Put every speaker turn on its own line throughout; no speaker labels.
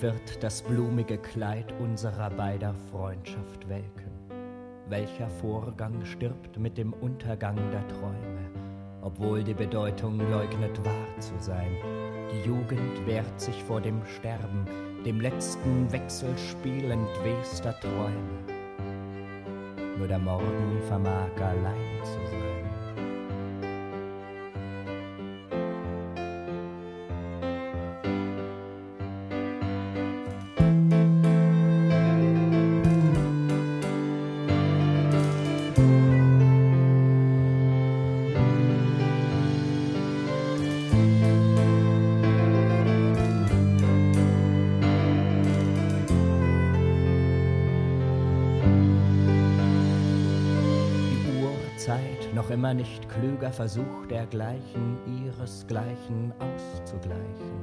wird das blumige Kleid unserer beider Freundschaft welken? Welcher Vorgang stirbt mit dem Untergang der Träume, obwohl die Bedeutung leugnet, wahr zu sein? Die Jugend wehrt sich vor dem Sterben, dem letzten Wechselspiel entwester Träume. Nur der Morgen vermag allein zu sein. Noch immer nicht klüger Versuch dergleichen ihresgleichen auszugleichen.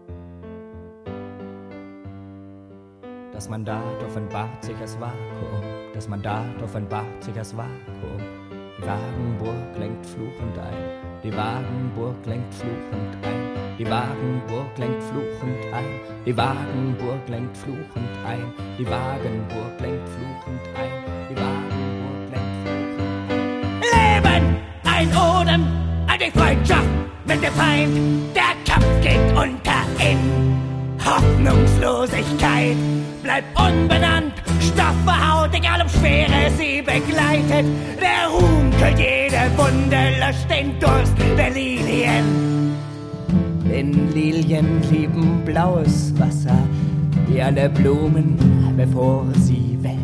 Das Mandat offenbart sich als Vakuum, das Mandat offenbart sich als Vakuum. Die Wagenburg lenkt fluchend ein, die Wagenburg lenkt fluchend ein, die Wagenburg lenkt fluchend ein, die Wagenburg lenkt fluchend ein, die Wagenburg lenkt fluchend ein, die Wagenburg lenkt fluchend ein.
Ein Odem an die Freundschaft mit dem Feind. Der Kampf geht unter in Hoffnungslosigkeit. Bleibt unbenannt, stoffbehaut, egal ob Schwere sie begleitet. Der Ruhm kühlt jede Wunde, löscht den Durst der Lilien.
Denn Lilien lieben blaues Wasser, wie alle Blumen, bevor sie welken.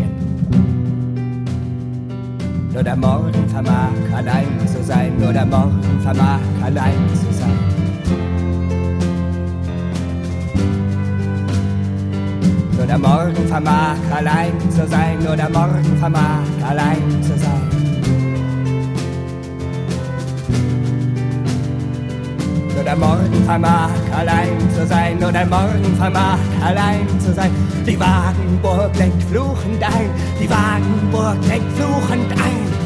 Nur der Morgen vermag allein zu sein, nur der Morgen vermag allein zu sein. Nur der Morgen vermag allein zu sein, nur der Morgen vermag allein zu sein. Nur der Morgen vermag allein zu sein, nur der Morgen vermag allein zu sein. Die Wagenburg lenkt fluchend ein, die Wagenburg lenkt fluchend ein.